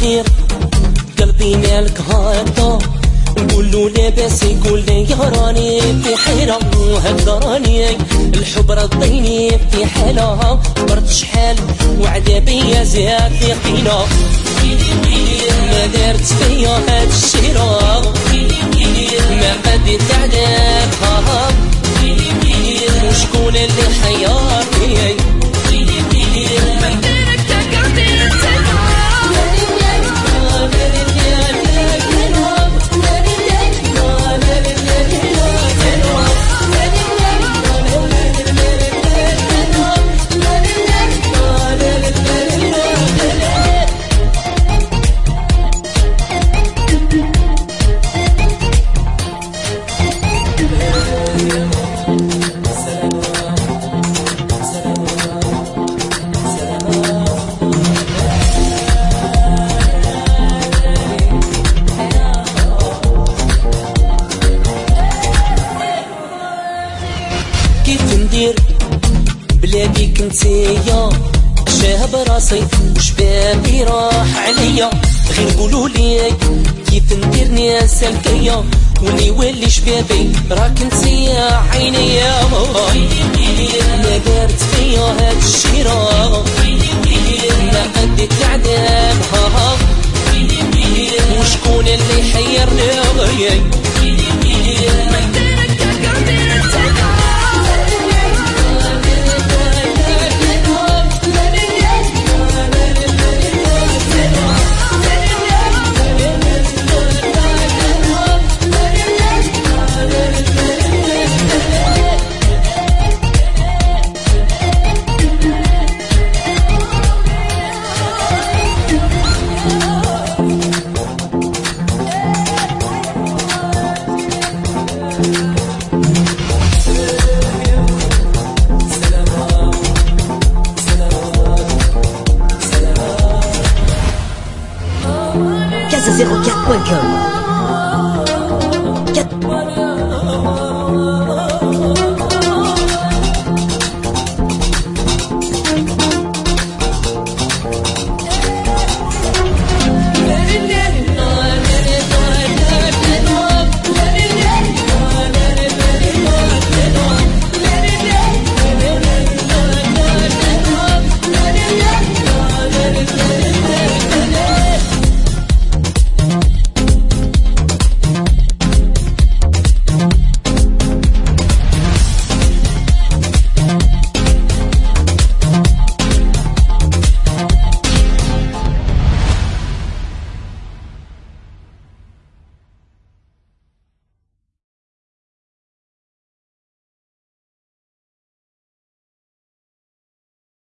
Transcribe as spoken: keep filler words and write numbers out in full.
ندير قلبي مالك هادا نقولو لاباس يقول لي يا راني في حيرة هكذا راني الحب رضيني في حالها برد شحال وعذابي زاد في قينا ما دارت فيا هاد الشيرة ما قديت عذابها وشكون اللي حيرني بلادي كنتيا شاب راسي وشبابي راح عليا غير قولوا لي كيف ندير ناس الكيا واللي يولي شبابي راك نتيا عينيا ما دارت فيا هاد الشيرة ما قديت لعذابها وشكون اللي حيرني Casa zéro quatre point com